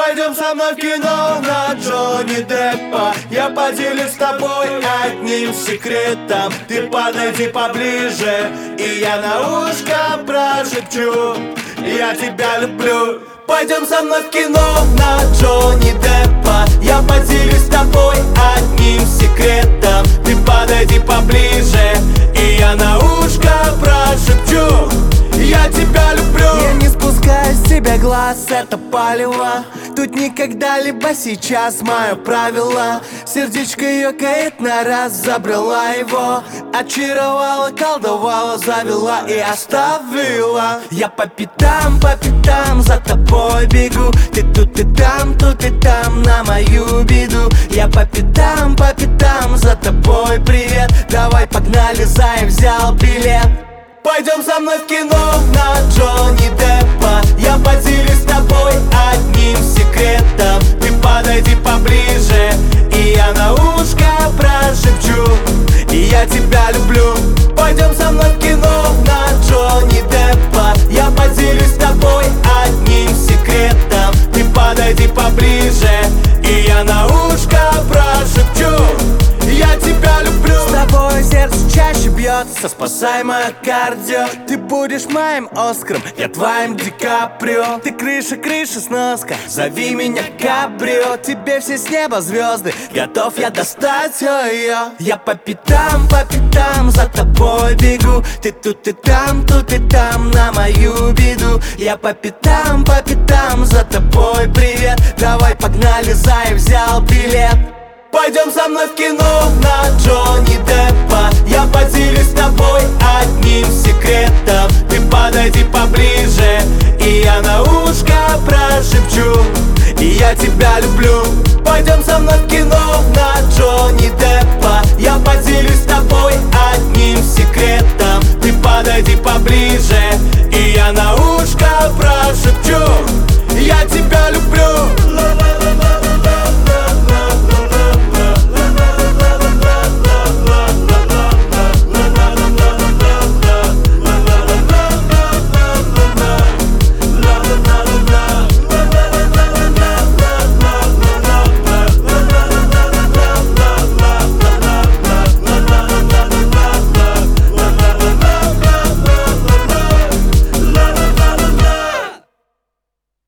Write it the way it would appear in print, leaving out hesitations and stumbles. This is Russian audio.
Пойдем со мной в кино на Джонни Деппа. Я поделюсь с тобой одним секретом. Ты подойди поближе, и я на ушко прошепчу: я тебя люблю. Пойдем со мной в кино на Джонни Деппа. Я поделюсь с тобой одним секретом. Ты подойди поближе, и я на ушко прошепчу: я тебя люблю. Я не спускаю с тебя глаз, это палево. Тут никогда, либо сейчас мое правило. Сердечко ёкает на раз, забрала его. Очаровала, колдовала, завела и оставила. Я по пятам за тобой бегу. Ты тут и там на мою беду. Я по пятам за тобой, привет. Давай погнали, зай, взял билет. Пойдем со мной в кино на Джонни Деппа. Я поделюсь с тобой одним секретом. Ты подойди поближе, и я на ушко прошепчу: и я тебя люблю. Пойдем со мной в кино на Джонни Деппа. Я поделюсь с тобой одним секретом. Ты подойди поближе, и я на ушко прошепчу: я тебя люблю. С тобой сердце чаще бьется, спасай мое кардио. Ты будешь моим Оскаром, я твоим Ди Каприо. Ты крыша, сноска, зови меня Кабрио. Тебе все с неба звезды, готов я достать ее. Я по пятам за тобой бегу. Ты тут и там на мою беду. Я по пятам за тобой, привет. Давай погнали, зай, взял билет. Пойдем со мной в кино на Джонни Деппа. Я поделюсь с тобой одним секретом. Ты подойди поближе, и я на ушко прошепчу: и я тебя люблю. Пойдем со мной в кино на Джонни Деппа. Я поделюсь с тобой одним секретом. Ты подойди поближе,